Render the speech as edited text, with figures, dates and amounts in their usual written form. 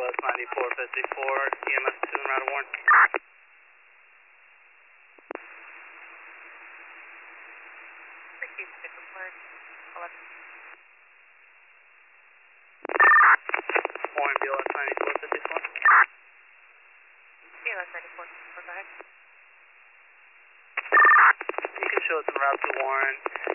BLS 9454, EMS 2 and route Warren. Warren, BLS 9454. BLS 94, go ahead. You can show us en route to Warren.